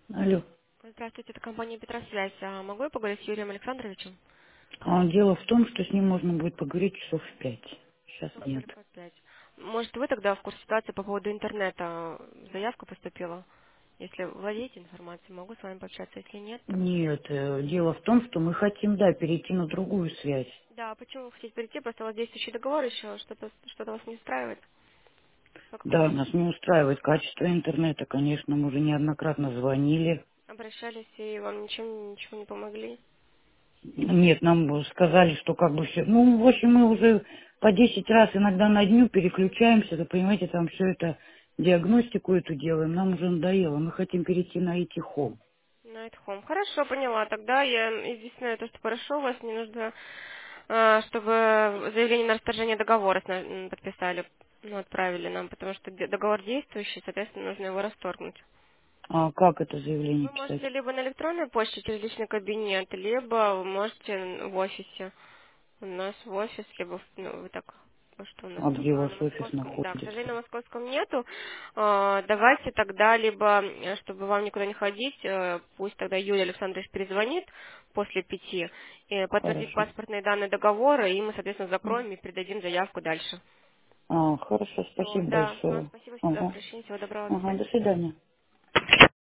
Алло. Здравствуйте, это компания Петросвязь. Могу я поговорить с Юрием Александровичем? Дело в том, что с ним можно будет поговорить часов в 5. Сейчас Часов нет. только 5. Может, вы тогда в курсе ситуации по поводу интернета? Заявка поступила. Если владеете информацией, могу с вами пообщаться. Если нет, то... Нет, дело в том, что мы хотим, да, перейти на другую связь. Да, почему вы хотите перейти? Просто у вас действующий договор еще. Что-то вас не устраивает? По какой Да, причине нас не устраивает качество интернета, конечно, мы уже неоднократно звонили. обращались и вам ничего не помогли? Нет, нам сказали, что как бы все... Ну, в общем, мы уже по 10 раз иногда на дню переключаемся, вы понимаете, там все это, диагностику эту делаем, нам уже надоело. Мы хотим перейти на IT-Home. Night Home. Хорошо, поняла. Тогда я единственное, то, что прошу вас, не нужно, чтобы заявление на расторжение договора подписали, ну, отправили нам, потому что договор действующий, соответственно, нужно его расторгнуть. А как это заявление Вы писать? можете либо на электронной почте через личный кабинет, либо вы можете в офисе. У нас в офис, либо вы так, что у нас А где у только вас на офис московском. Да, к находится? сожалению, на московском нету. Давайте тогда, либо, чтобы вам никуда не ходить, пусть тогда Юрий Александрович перезвонит после 5, подтвердит Хорошо. паспортные данные договора, и мы, соответственно, закроем и передадим заявку дальше. Хорошо, Все, спасибо да, большое. спасибо за Ага. обращение, всего доброго, до Ага, до свидания. свидания.